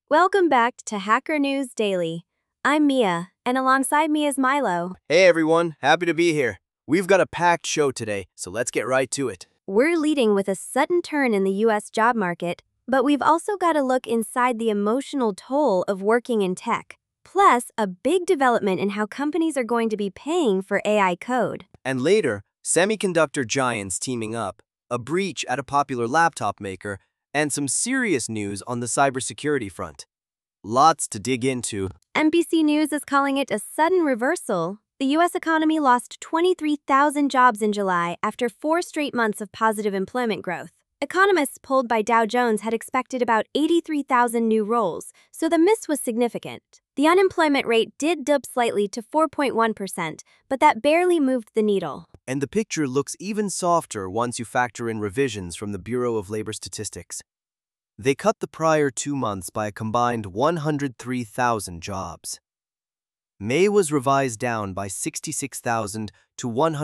Welcome back to Hacker News Daily. I'm Mia, and alongside me is Milo. Hey everyone, happy to be here. We've got a packed show today, so let's get right to it. We're leading with a sudden turn in the U.S. job market, but we've also got to look inside the emotional toll of working in tech. Plus, a big development in how companies are going to be paying for AI code. And later, semiconductor giants teaming up, a breach at a popular laptop maker, and some serious news on the cybersecurity front. Lots to dig into. NBC News is calling it a sudden reversal. The U.S. economy lost 23,000 jobs in July after 4 straight months of positive employment growth. Economists polled by Dow Jones had expected about 83,000 new roles, so the miss was significant. The unemployment rate did dip slightly to 4.1%, but that barely moved the needle. And the picture looks even softer once you factor in revisions from the Bureau of Labor Statistics. They cut the prior 2 months by a combined 103,000 jobs. May was revised down by 66,000 to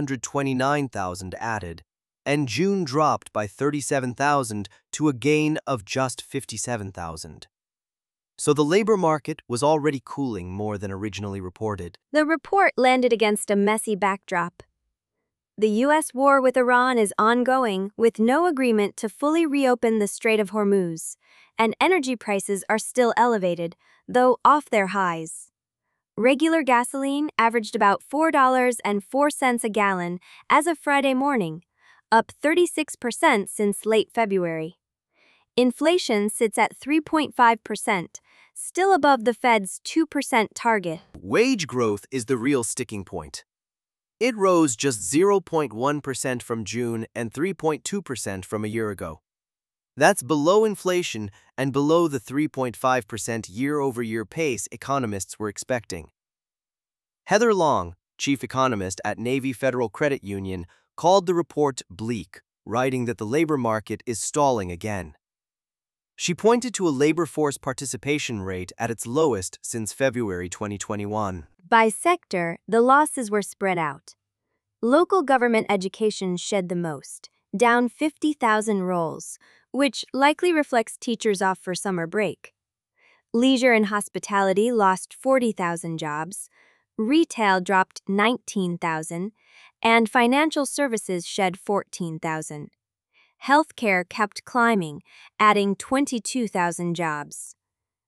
129,000 added, and June dropped by 37,000 to a gain of just 57,000. So the labor market was already cooling more than originally reported. The report landed against a messy backdrop. The U.S. war with Iran is ongoing, with no agreement to fully reopen the Strait of Hormuz, and energy prices are still elevated, though off their highs. Regular gasoline averaged about $4.04 a gallon as of Friday morning, up 36% since late February. Inflation sits at 3.5%, still above the Fed's 2% target. Wage growth is the real sticking point. It rose just 0.1% from June and 3.2% from a year ago. That's below inflation and below the 3.5% year-over-year pace economists were expecting. Heather Long, chief economist at Navy Federal Credit Union, called the report bleak, writing that the labor market is stalling again. She pointed to a labor force participation rate at its lowest since February 2021. By sector, the losses were spread out. Local government education shed the most, down 50,000 roles, which likely reflects teachers off for summer break. Leisure and hospitality lost 40,000 jobs, retail dropped 19,000, and financial services shed 14,000. Healthcare kept climbing, adding 22,000 jobs.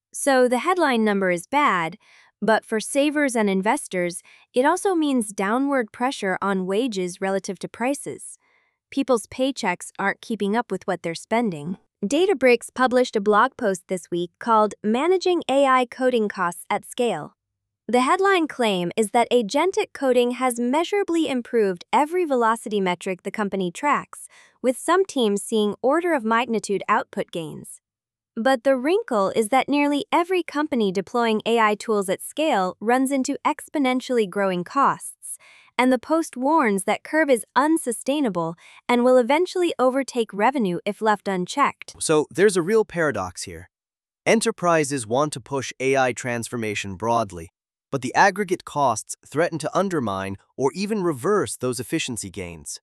So the headline number is bad, but for savers and investors, it also means downward pressure on wages relative to prices. People's paychecks aren't keeping up with what they're spending. Databricks published a blog post this week called Managing AI Coding Costs at Scale. The headline claim is that agentic coding has measurably improved every velocity metric the company tracks, with some teams seeing order-of-magnitude output gains. But the wrinkle is that nearly every company deploying AI tools at scale runs into exponentially growing costs, and the post warns that curve is unsustainable and will eventually overtake revenue if left unchecked. So there's a real paradox here. Enterprises want to push AI transformation broadly, but the aggregate costs threaten to undermine or even reverse those efficiency gains.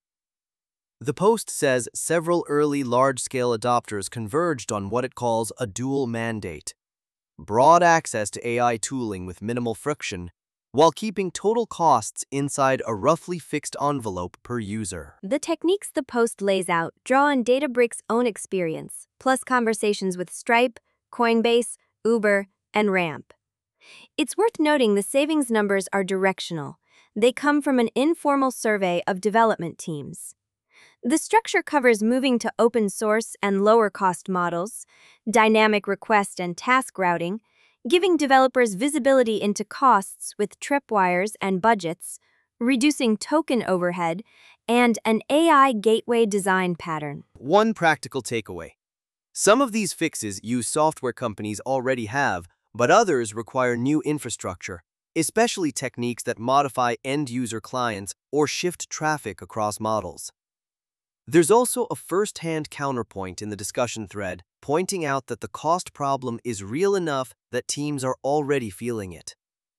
The Post says several early large-scale adopters converged on what it calls a dual mandate: broad access to AI tooling with minimal friction, while keeping total costs inside a roughly fixed envelope per user. The techniques the Post lays out draw on Databricks' own experience, plus conversations with Stripe, Coinbase, Uber, and Ramp. It's worth noting the savings numbers are directional. They come from an informal survey of development teams. The structure covers moving to open source and lower cost models, dynamic request and task routing, giving developers visibility into costs with tripwires and budgets, reducing token overhead, and an AI gateway design pattern. One practical takeaway: some of these fixes use software companies already have, but others require new infrastructure, especially techniques that modify end-user clients or shift traffic across models. There's also a first-hand counterpoint in the discussion thread, pointing out that the cost problem is real enough that teams are already feeling it.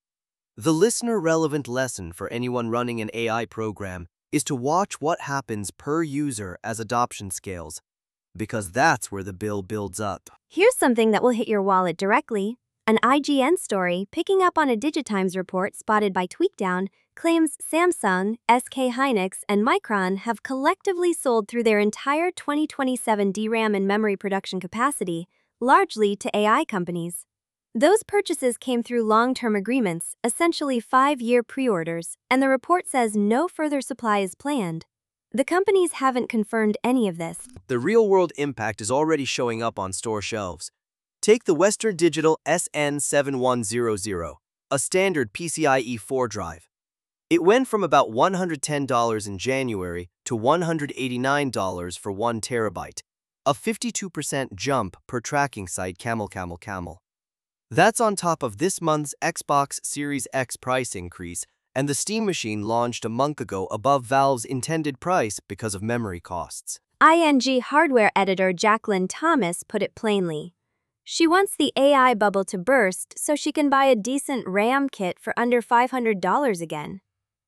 The listener-relevant lesson for anyone running an AI program is to watch what happens per user as adoption scales. because that's where the bill builds up. Here's something that will hit your wallet directly. An IGN story, picking up on a Digitimes report spotted by Tweakdown, claims Samsung, SK Hynix, and Micron have collectively sold through their entire 2027 DRAM and memory production capacity, largely to AI companies. Those purchases came through long-term agreements, essentially 5-year pre-orders, and the report says no further supply is planned. The companies haven't confirmed any of this. The real-world impact is already showing up on store shelves. Take the Western Digital SN7100, a standard PCIe 4 drive. It went from about $110 in January to $189 for 1 terabyte, a 52% jump per tracking site Camel. That's on top of this month's Xbox Series X price increase, and the Steam Machine launched a month ago above Valve's intended price because of memory costs. ING hardware editor Jacqueline Thomas put it plainly. She wants the AI bubble to burst so she can buy a decent RAM kit for under $500 again.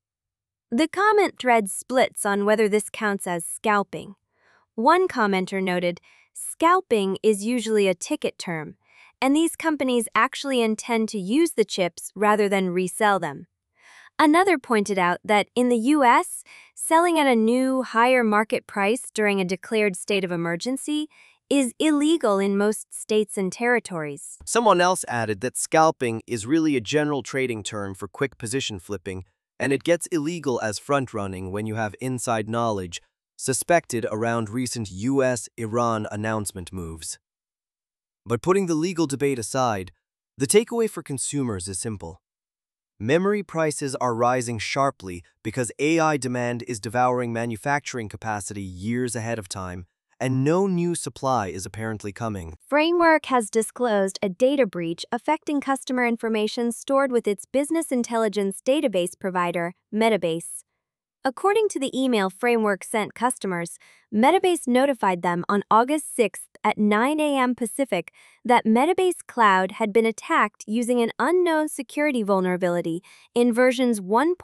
The comment thread splits on whether this counts as scalping. One commenter noted, "Scalping is usually a ticket term, and these companies actually intend to use the chips rather than resell them." Another pointed out that in the US, selling at a new, higher market price during a declared state of emergency is illegal in most states and territories. Someone else added that scalping is really a general trading term for quick position flipping, and it gets illegal as front-running when you have inside knowledge suspected around recent US-Iran announcement moves. But putting the legal debate aside, the takeaway for consumers is simple. Memory prices are rising sharply because AI demand is devouring manufacturing capacity years ahead of time, and no new supply is apparently coming. Framework has disclosed a data breach affecting customer information stored with its business intelligence database provider, Metabase. According to the email Framework sent customers, Metabase notified them on August 6th at 9 a.m. Pacific that Metabase Cloud had been attacked using an unknown security vulnerability in versions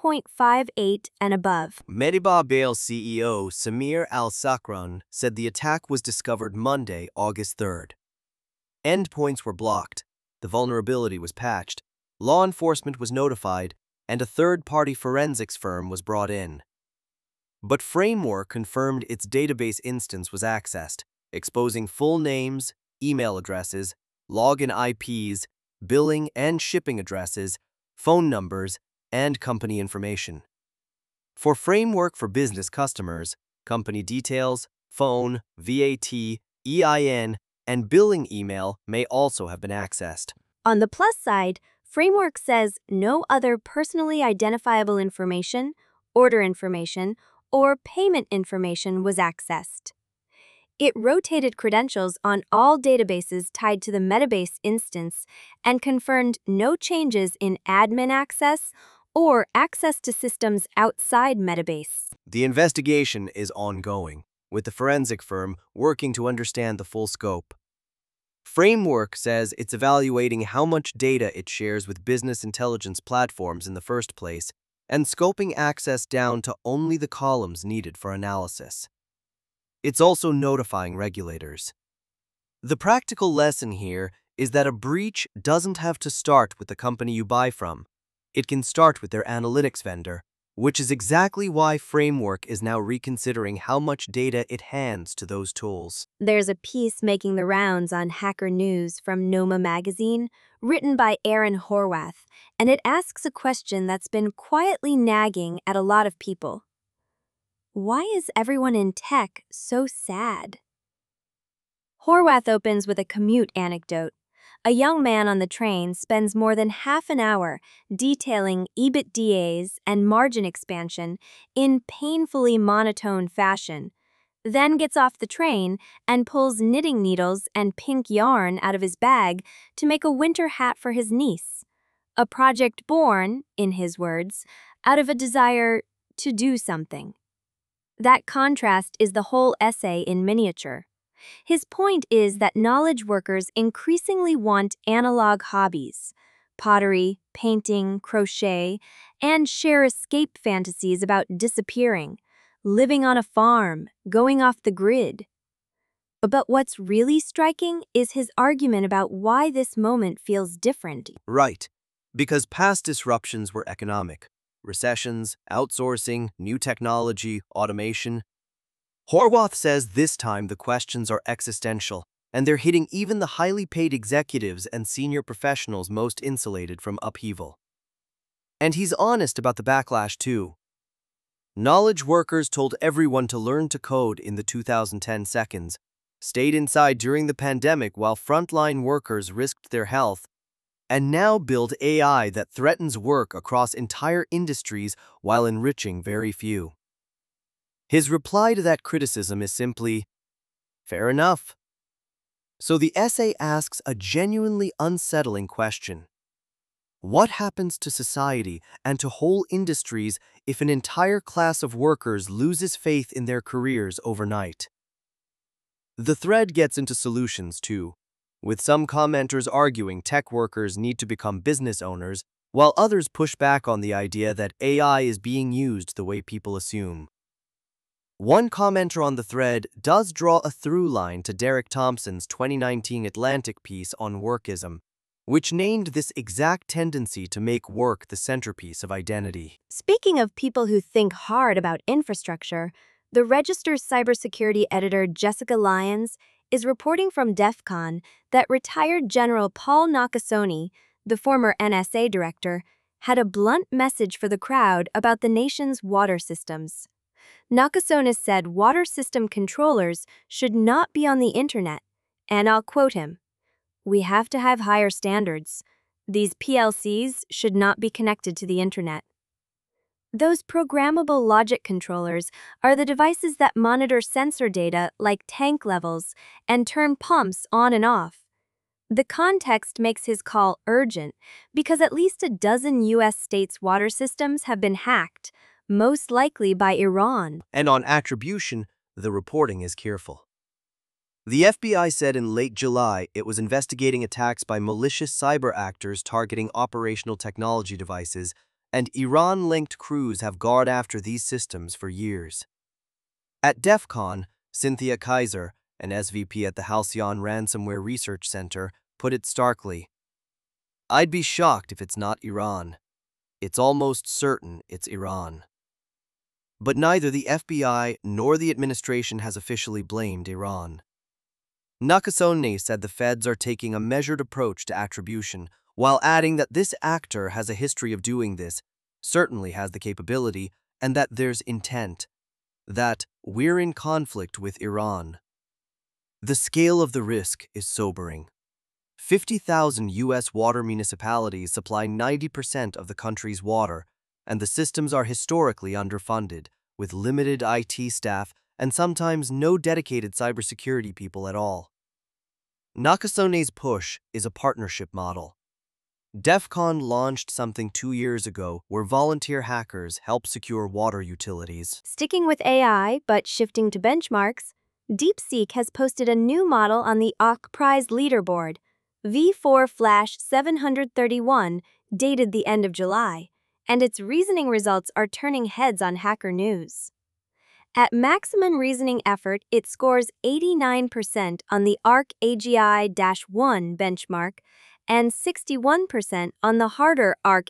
1.58 and above. Mediba CEO Samir Al-Sakran said the attack was discovered Monday, August 3rd. Endpoints were blocked, the vulnerability was patched, law enforcement was notified, and a third-party forensics firm was brought in. But Framework confirmed its database instance was accessed, exposing full names, email addresses, login IPs, billing and shipping addresses, phone numbers, and company information. For Framework for Business customers, company details, phone, VAT, EIN, and billing email may also have been accessed. On the plus side, Framework says no other personally identifiable information, order information, or payment information was accessed. It rotated credentials on all databases tied to the Metabase instance and confirmed no changes in admin access or access to systems outside Metabase. The investigation is ongoing, with the forensic firm working to understand the full scope. Framework says it's evaluating how much data it shares with business intelligence platforms in the first place and scoping access down to only the columns needed for analysis. It's also notifying regulators. The practical lesson here is that a breach doesn't have to start with the company you buy from. It can start with their analytics vendor, which is exactly why Framework is now reconsidering how much data it hands to those tools. There's a piece making the rounds on Hacker News from Noma magazine, written by Aaron Horwath, and it asks a question that's been quietly nagging at a lot of people. Why is everyone in tech so sad? Horwath opens with a commute anecdote. A young man on the train spends more than half an hour detailing EBITDAs and margin expansion in painfully monotone fashion, then gets off the train and pulls knitting needles and pink yarn out of his bag to make a winter hat for his niece. A project born, in his words, out of a desire to do something. That contrast is the whole essay in miniature. His point is that knowledge workers increasingly want analog hobbies, pottery, painting, crochet, and share escape fantasies about disappearing, living on a farm, going off the grid. But what's really striking is his argument about why this moment feels different. Right, because past disruptions were economic. Recessions, outsourcing, new technology, automation. Horwath says this time the questions are existential, and they're hitting even the highly paid executives and senior professionals most insulated from upheaval. And he's honest about the backlash too. Knowledge workers told everyone to learn to code in the 2010 seconds, stayed inside during the pandemic while frontline workers risked their health, and now build AI that threatens work across entire industries while enriching very few. His reply to that criticism is simply, fair enough. So the essay asks a genuinely unsettling question. What happens to society and to whole industries if an entire class of workers loses faith in their careers overnight? The thread gets into solutions too, with some commenters arguing tech workers need to become business owners, while others push back on the idea that AI is being used the way people assume. One commenter on the thread does draw a through line to Derek Thompson's 2019 Atlantic piece on workism, which named this exact tendency to make work the centerpiece of identity. Speaking of people who think hard about infrastructure, the Register's cybersecurity editor Jessica Lyons is reporting from DEF CON that retired General Paul Nakasone, the former NSA director, had a blunt message for the crowd about the nation's water systems. Nakasone said water system controllers should not be on the internet, and I'll quote him, "We have to have higher standards. These PLCs should not be connected to the internet." Those programmable logic controllers are the devices that monitor sensor data like tank levels and turn pumps on and off. The context makes his call urgent because at least a dozen U.S. states' water systems have been hacked, most likely by Iran. And on attribution, the reporting is careful. The FBI said in late July it was investigating attacks by malicious cyber actors targeting operational technology devices, and Iran-linked crews have gone after these systems for years. At DEF CON, Cynthia Kaiser, an SVP at the Halcyon Ransomware Research Center, put it starkly, "I'd be shocked if it's not Iran. It's almost certain it's Iran." But neither the FBI nor the administration has officially blamed Iran. Nakasone said the feds are taking a measured approach to attribution, while adding that this actor has a history of doing this, certainly has the capability, and that there's intent. That we're in conflict with Iran. The scale of the risk is sobering. 50,000 U.S. water municipalities supply 90% of the country's water, and the systems are historically underfunded, with limited IT staff and sometimes no dedicated cybersecurity people at all. Nakasone's push is a partnership model. DEF CON launched something 2 years ago where volunteer hackers help secure water utilities. Sticking with AI, but shifting to benchmarks, DeepSeek has posted a new model on the OCK Prize leaderboard, V4 Flash 731, dated the end of July, and its reasoning results are turning heads on Hacker News. At maximum reasoning effort, it scores 89% on the ARC AGI-1 benchmark and 61% on the harder ARC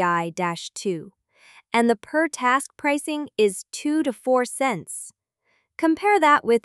AGI-2. And the per-task pricing is 2 to 4 cents. Compare that with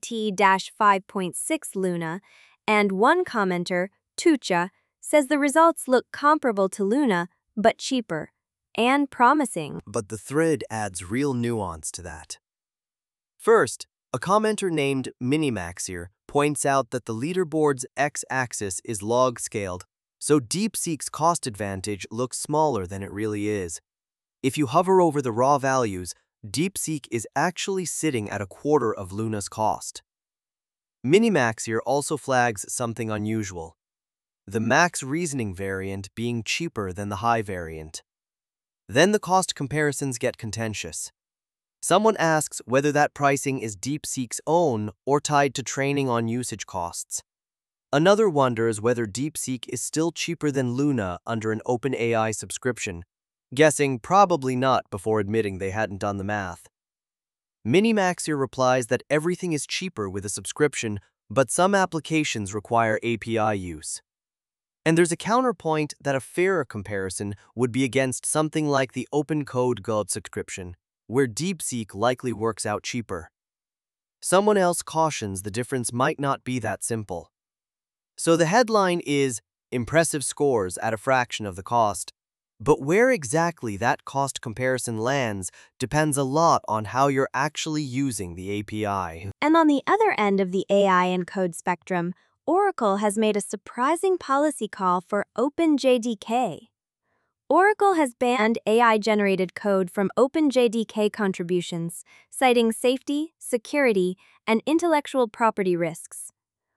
GPT-5.6 Luna, and one commenter, Tucha, says the results look comparable to Luna, but cheaper and promising. But the thread adds real nuance to that. First, a commenter named Minimaxier points out that the leaderboard's x-axis is log-scaled, so DeepSeek's cost advantage looks smaller than it really is. If you hover over the raw values, DeepSeek is actually sitting at a quarter of Luna's cost. Minimaxier also flags something unusual, the max reasoning variant being cheaper than the high variant. Then the cost comparisons get contentious. Someone asks whether that pricing is DeepSeek's own or tied to training on usage costs. Another wonders whether DeepSeek is still cheaper than Luna under an OpenAI subscription, guessing probably not before admitting they hadn't done the math. Minimax here replies that everything is cheaper with a subscription, but some applications require API use. And there's a counterpoint that a fairer comparison would be against something like the Open Code Gold subscription, where DeepSeek likely works out cheaper. Someone else cautions the difference might not be that simple. So the headline is impressive scores at a fraction of the cost. But where exactly that cost comparison lands depends a lot on how you're actually using the API. And on the other end of the AI and code spectrum, Oracle has made a surprising policy call for OpenJDK. Oracle has banned AI-generated code from OpenJDK contributions, citing safety, security, and intellectual property risks.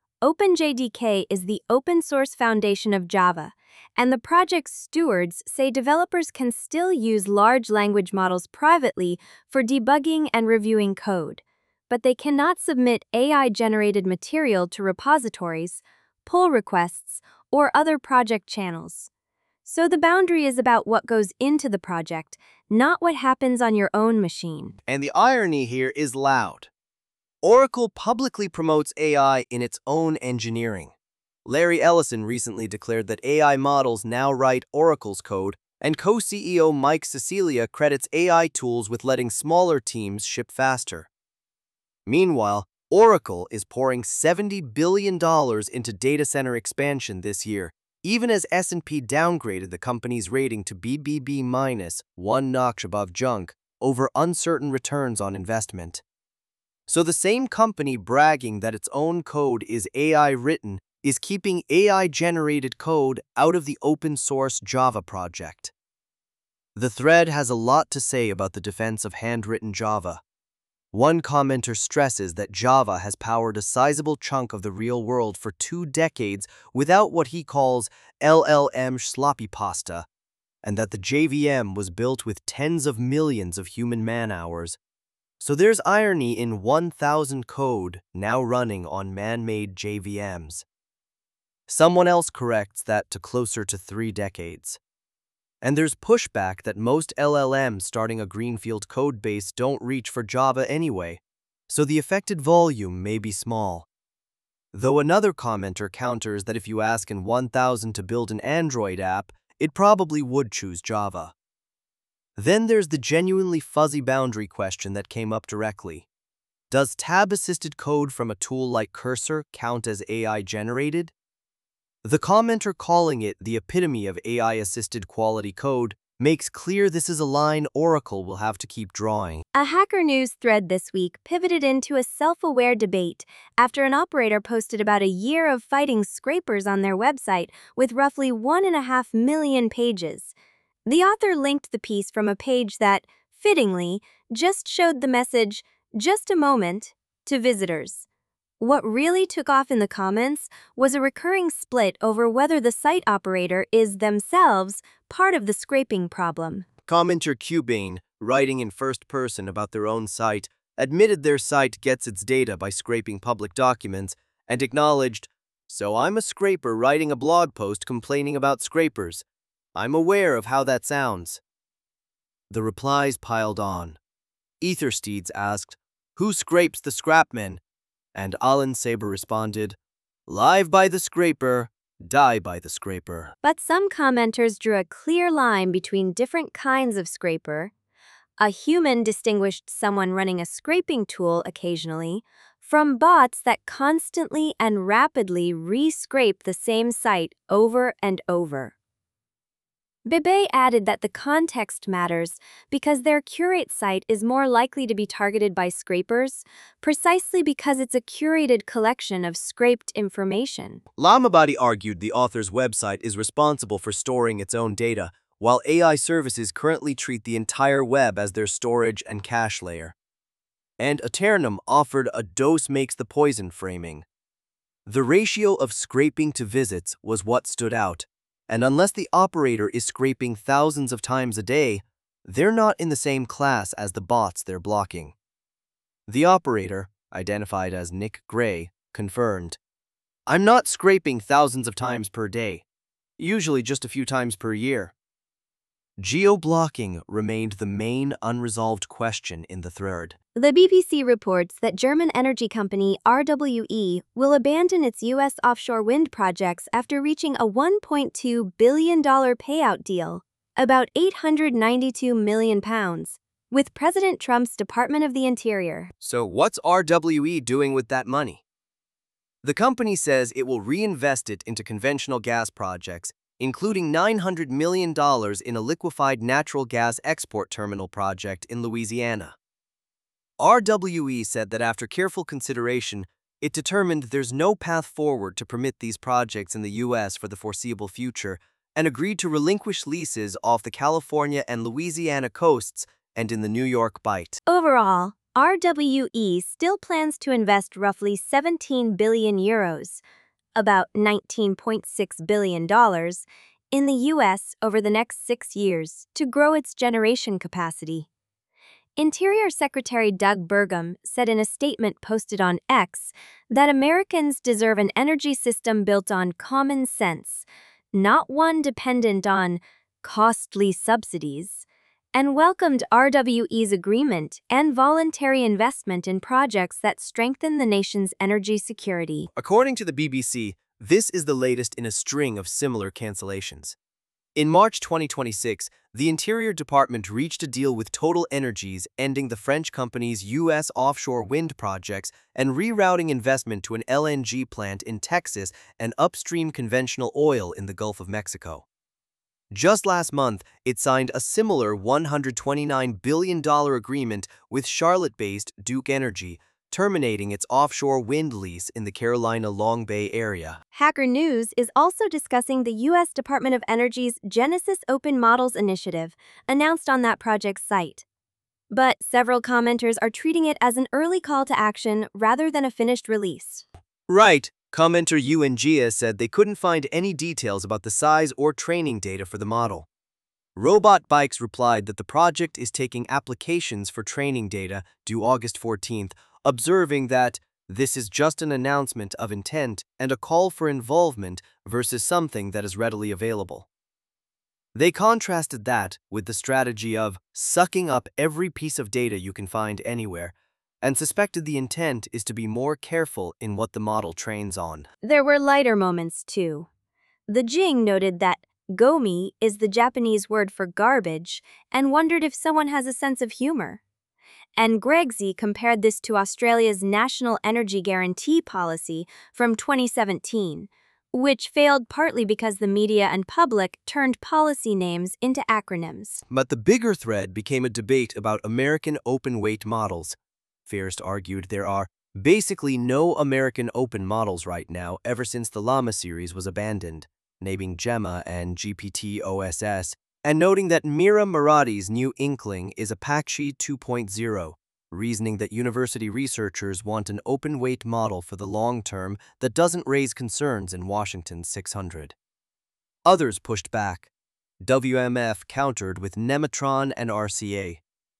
OpenJDK is the open-source foundation of Java, and the project's stewards say developers can still use large language models privately for debugging and reviewing code, but they cannot submit AI-generated material to repositories, pull requests, or other project channels. So the boundary is about what goes into the project, not what happens on your own machine. And the irony here is loud. Oracle publicly promotes AI in its own engineering. Larry Ellison recently declared that AI models now write Oracle's code, and co-CEO Mike Sicilia credits AI tools with letting smaller teams ship faster. Meanwhile, Oracle is pouring $70 billion into data center expansion this year, even as S&P downgraded the company's rating to BBB-, one notch above junk, over uncertain returns on investment. So the same company bragging that its own code is AI-written is keeping AI-generated code out of the open-source Java project. The thread has a lot to say about the defense of handwritten Java. One commenter stresses that Java has powered a sizable chunk of the real world for 2 decades without what he calls LLM sloppy pasta, and that the JVM was built with tens of millions of human man-hours. So there's irony in 1,000 code now running on man-made JVMs. Someone else corrects that to closer to 3 decades. And there's pushback that most LLMs starting a greenfield codebase don't reach for Java anyway, so the affected volume may be small. Though another commenter counters that if you ask in 1,000 to build an Android app, it probably would choose Java. Then there's the genuinely fuzzy boundary question that came up directly. Does tab-assisted code from a tool like Cursor count as AI-generated? The commenter calling it the epitome of AI-assisted quality code makes clear this is a line Oracle will have to keep drawing. A Hacker News thread this week pivoted into a self-aware debate after an operator posted about a year of fighting scrapers on their website with roughly 1.5 million pages. The author linked the piece from a page that, fittingly, just showed the message, "Just a moment," to visitors. What really took off in the comments was a recurring split over whether the site operator is themselves part of the scraping problem. Commenter Cubane, writing in first person about their own site, admitted their site gets its data by scraping public documents and acknowledged, "So I'm a scraper writing a blog post complaining about scrapers. I'm aware of how that sounds." The replies piled on. Ethersteeds asked, "Who scrapes the scrapmen?" And Alan Saber responded, "Live by the scraper, die by the scraper." But some commenters drew a clear line between different kinds of scraper. A human distinguished someone running a scraping tool occasionally from bots that constantly and rapidly re-scrape the same site over and over. Bebe added that the context matters because their Curate site is more likely to be targeted by scrapers, precisely because it's a curated collection of scraped information. Lamabadi argued the author's website is responsible for storing its own data, while AI services currently treat the entire web as their storage and cache layer. And Aeternum offered a dose makes the poison framing. The ratio of scraping to visits was what stood out. And unless the operator is scraping thousands of times a day, they're not in the same class as the bots they're blocking. The operator, identified as Nick Gray, confirmed, "I'm not scraping thousands of times per day, usually just a few times per year." Geo-blocking remained the main unresolved question in the thread. The BBC reports that German energy company RWE will abandon its U.S. offshore wind projects after reaching a $1.2 billion payout deal, about £892 million, with President Trump's Department of the Interior. So what's RWE doing with that money? The company says it will reinvest it into conventional gas projects, including $900 million in a liquefied natural gas export terminal project in Louisiana. RWE said that after careful consideration, it determined there's no path forward to permit these projects in the U.S. for the foreseeable future and agreed to relinquish leases off the California and Louisiana coasts and in the New York Bight. Overall, RWE still plans to invest roughly 17 billion euros, about $19.6 billion, in the U.S. over the next 6 years to grow its generation capacity. Interior Secretary Doug Burgum said in a statement posted on X that Americans deserve an energy system built on common sense, not one dependent on costly subsidies, and welcomed RWE's agreement and voluntary investment in projects that strengthen the nation's energy security. According to the BBC, this is the latest in a string of similar cancellations. In March 2026, the Interior Department reached a deal with Total Energies, ending the French company's U.S. offshore wind projects and rerouting investment to an LNG plant in Texas and upstream conventional oil in the Gulf of Mexico. Just last month, it signed a similar $129 billion agreement with Charlotte-based Duke Energy, terminating its offshore wind lease in the Carolina Long Bay area. Hacker News is also discussing the U.S. Department of Energy's Genesis Open Models Initiative, announced on that project's site. But several commenters are treating it as an early call to action rather than a finished release. Right. Commenter UNGIA said they couldn't find any details about the size or training data for the model. Robot Bikes replied that the project is taking applications for training data due August 14th, observing that this is just an announcement of intent and a call for involvement versus something that is readily available. They contrasted that with the strategy of sucking up every piece of data you can find anywhere, and suspected the intent is to be more careful in what the model trains on. There were lighter moments, too. The Jing noted that gomi is the Japanese word for garbage and wondered if someone has a sense of humor. And Gregsy compared this to Australia's National Energy Guarantee Policy from 2017, which failed partly because the media and public turned policy names into acronyms. But the bigger thread became a debate about American open-weight models. Fearst argued there are basically no American open models right now ever since the Llama series was abandoned, naming Gemma and GPT-OSS, and noting that Mira Murati's new inkling is Apache 2.0, reasoning that university researchers want an open-weight model for the long term that doesn't raise concerns in Washington's 600. Others pushed back. WMF countered with Nematron and RCA.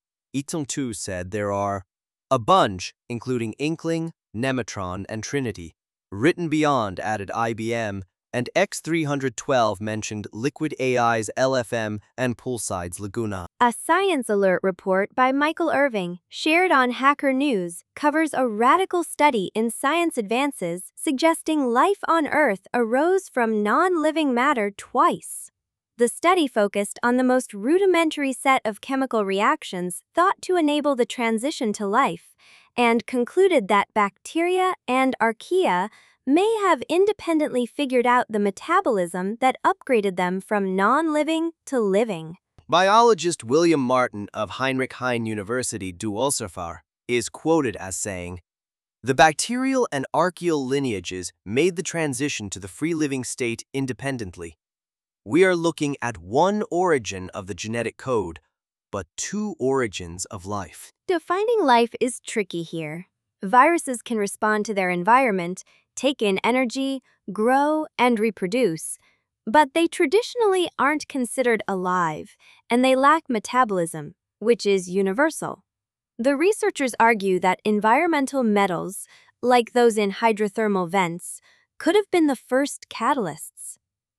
Itung said there are a bunch, including Inkling, Nematron, and Trinity. Written Beyond added IBM, and X312 mentioned Liquid AI's LFM and Poolside's Laguna. A Science Alert report by Michael Irving, shared on Hacker News, covers a radical study in science advances suggesting life on Earth arose from non-living matter twice. The study focused on the most rudimentary set of chemical reactions thought to enable the transition to life, and concluded that bacteria and archaea may have independently figured out the metabolism that upgraded them from non-living to living. Biologist William Martin of Heinrich Heine University Dusseldorf is quoted as saying, "The bacterial and archaeal lineages made the transition to the free-living state independently. We are looking at one origin of the genetic code, but two origins of life." Defining life is tricky here. Viruses can respond to their environment, take in energy, grow, and reproduce, but they traditionally aren't considered alive, and they lack metabolism, which is universal. The researchers argue that environmental metals, like those in hydrothermal vents, could have been the first catalysts.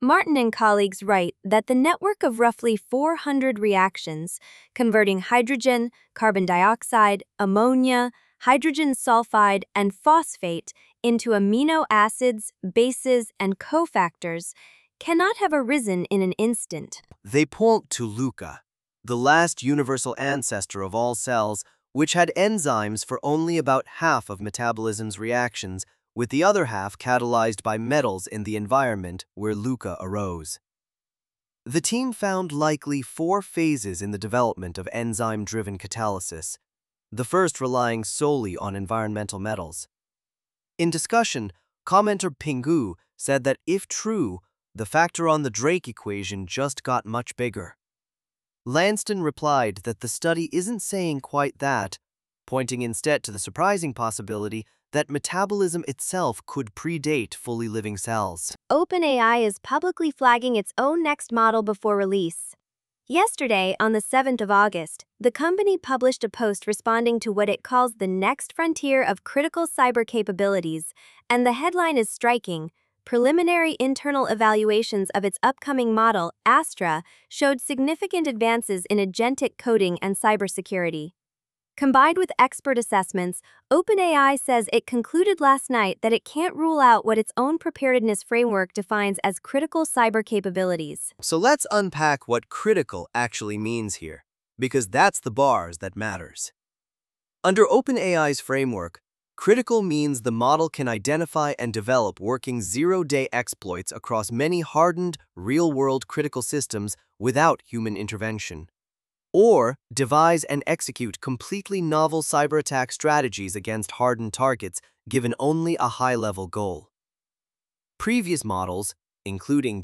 Martin and colleagues write that the network of roughly 400 reactions, converting hydrogen, carbon dioxide, ammonia, hydrogen sulfide, and phosphate into amino acids, bases, and cofactors, cannot have arisen in an instant. They point to LUCA, the last universal ancestor of all cells, which had enzymes for only about half of metabolism's reactions, with the other half catalyzed by metals in the environment where LUCA arose. The team found likely 4 phases in the development of enzyme-driven catalysis, the first relying solely on environmental metals. In discussion, commenter Pingu said that if true, the factor on the Drake equation just got much bigger. Lanston replied that the study isn't saying quite that, pointing instead to the surprising possibility that metabolism itself could predate fully living cells. OpenAI is publicly flagging its own next model before release. Yesterday, on the 7th of August, the company published a post responding to what it calls the next frontier of critical cyber capabilities, and the headline is striking. Preliminary internal evaluations of its upcoming model, Astra, showed significant advances in agentic coding and cybersecurity. Combined with expert assessments, OpenAI says it concluded last night that it can't rule out what its own preparedness framework defines as critical cyber capabilities. So let's unpack what critical actually means here, because that's the bars that matters. Under OpenAI's framework, critical means the model can identify and develop working zero-day exploits across many hardened, real-world critical systems without human intervention, or devise and execute completely novel cyber attack strategies against hardened targets given only a high-level goal. Previous models, including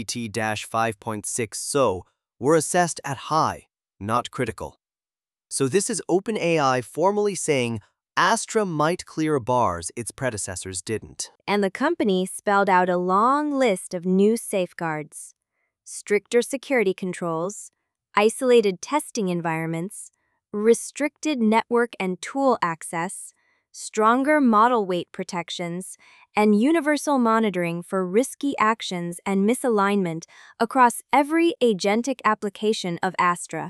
GPT-5.6 SO, were assessed at high, not critical. So this is OpenAI formally saying Astra might clear bars its predecessors didn't. And the company spelled out a long list of new safeguards: stricter security controls, isolated testing environments, restricted network and tool access, stronger model weight protections, and universal monitoring for risky actions and misalignment across every agentic application of Astra.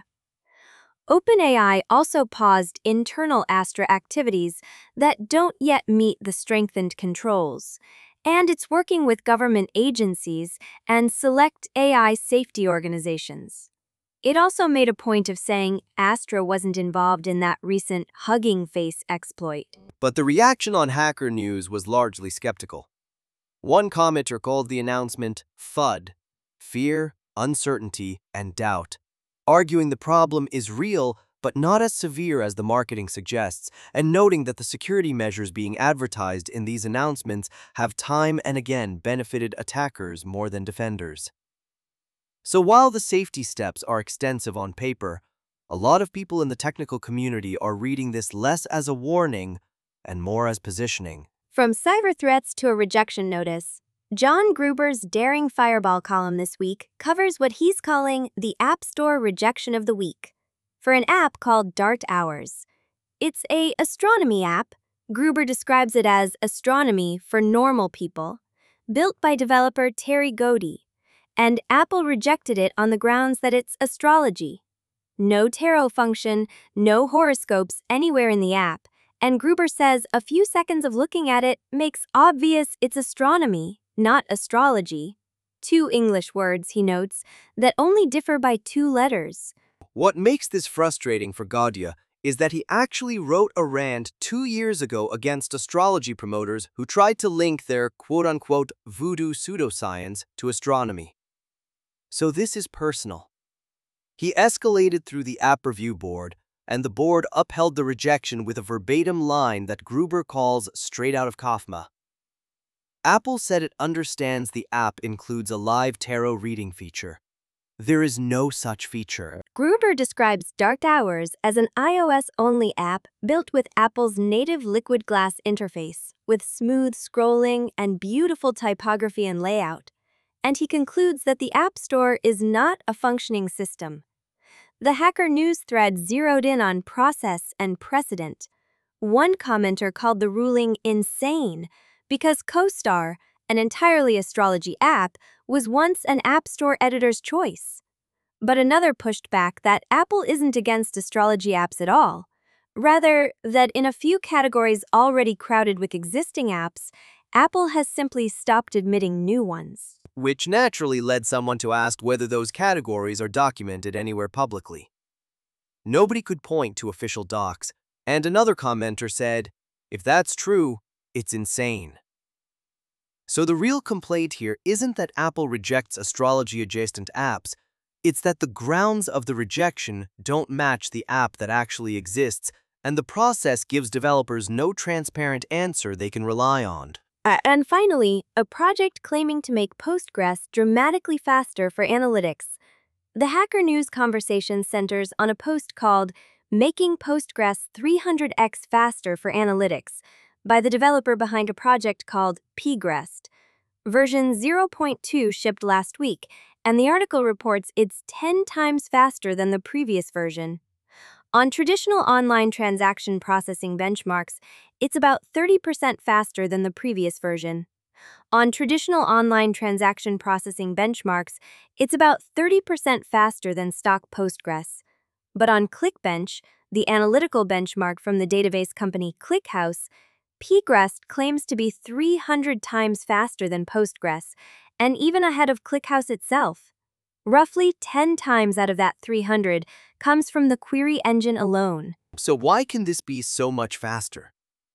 OpenAI also paused internal Astra activities that don't yet meet the strengthened controls, and it's working with government agencies and select AI safety organizations. It also made a point of saying Astra wasn't involved in that recent Hugging Face exploit. But the reaction on Hacker News was largely skeptical. One commenter called the announcement FUD, fear, uncertainty, and doubt, arguing the problem is real but not as severe as the marketing suggests, and noting that the security measures being advertised in these announcements have time and again benefited attackers more than defenders. So while the safety steps are extensive on paper, a lot of people in the technical community are reading this less as a warning and more as positioning. From cyber threats to a rejection notice, John Gruber's Daring Fireball column this week covers what he's calling the App Store rejection of the week for an app called Dart Hours. It's an astronomy app. Gruber describes it as astronomy for normal people, built by developer Terry Godey, and Apple rejected it on the grounds that it's astrology. No tarot function, no horoscopes anywhere in the app, and Gruber says a few seconds of looking at it makes obvious it's astronomy, not astrology. 2 English words, he notes, that only differ by 2 letters. What makes this frustrating for Gaudia is that he actually wrote a rant 2 years ago against astrology promoters who tried to link their quote-unquote voodoo pseudoscience to astronomy. So this is personal. He escalated through the app review board, and the board upheld the rejection with a verbatim line that Gruber calls straight out of Kafka. Apple said it understands the app includes a live tarot reading feature. There is no such feature. Gruber describes Dart Hours as an iOS-only app built with Apple's native liquid glass interface, with smooth scrolling and beautiful typography and layout. And he concludes that the App Store is not a functioning system. The Hacker News thread zeroed in on process and precedent. One commenter called the ruling insane because CoStar, an entirely astrology app, was once an App Store editor's choice. But another pushed back that Apple isn't against astrology apps at all. Rather, that in a few categories already crowded with existing apps, Apple has simply stopped admitting new ones. Which naturally led someone to ask whether those categories are documented anywhere publicly. Nobody could point to official docs, and another commenter said, "If that's true, it's insane." So the real complaint here isn't that Apple rejects astrology-adjacent apps, it's that the grounds of the rejection don't match the app that actually exists, and the process gives developers no transparent answer they can rely on. And finally, a project claiming to make Postgres dramatically faster for analytics. The Hacker News conversation centers on a post called Making Postgres 300x Faster for Analytics by the developer behind a project called Pgrest. Version 0.2 shipped last week, and the article reports it's 10 times faster than the previous version. On traditional online transaction processing benchmarks, it's about 30% faster than the previous version. On traditional online transaction processing benchmarks, it's about 30% faster than stock Postgres. But on ClickBench, the analytical benchmark from the database company ClickHouse, Pgrest claims to be 300 times faster than Postgres, and even ahead of ClickHouse itself. Roughly 10 times out of that 300 comes from the query engine alone. So why can this be so much faster?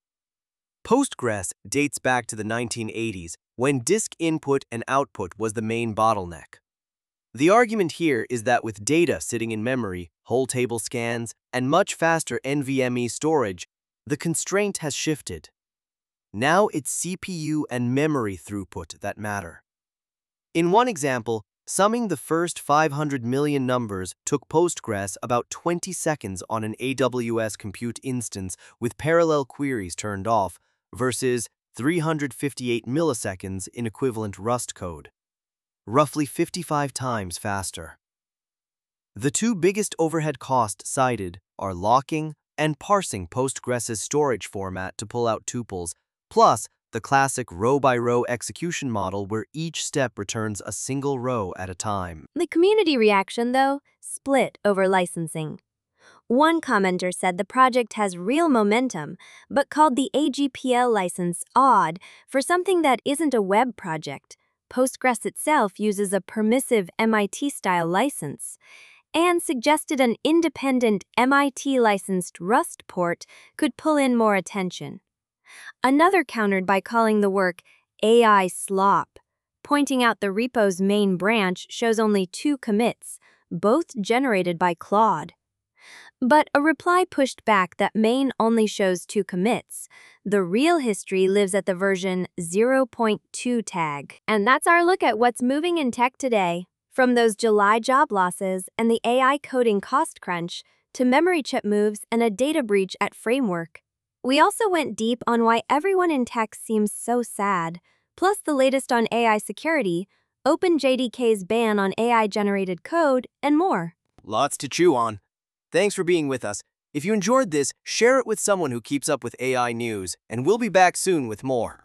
Postgres dates back to the 1980s, when disk input and output was the main bottleneck. The argument here is that with data sitting in memory, whole table scans, and much faster NVMe storage, the constraint has shifted. Now it's CPU and memory throughput that matter. In one example, summing the first 500 million numbers took Postgres about 20 seconds on an AWS compute instance with parallel queries turned off, versus 358 milliseconds in equivalent Rust code. Roughly 55 times faster. The two biggest overhead costs cited are locking and parsing Postgres's storage format to pull out tuples, plus the classic row-by-row execution model where each step returns a single row at a time. The community reaction, though, split over licensing. One commenter said the project has real momentum, but called the AGPL license odd for something that isn't a web project. Postgres itself uses a permissive MIT-style license, and suggested an independent MIT-licensed Rust port could pull in more attention. Another countered by calling the work AI slop, pointing out the repo's main branch shows only 2 commits, both generated by Claude. But a reply pushed back that main only shows 2 commits. The real history lives at the version 0.2 tag. And that's our look at what's moving in tech today. From those July job losses and the AI coding cost crunch to memory chip moves and a data breach at Framework. We also went deep on why everyone in tech seems so sad, plus the latest on AI security, OpenJDK's ban on AI-generated code, and more. Lots to chew on. Thanks for being with us. If you enjoyed this, share it with someone who keeps up with AI news, and we'll be back soon with more.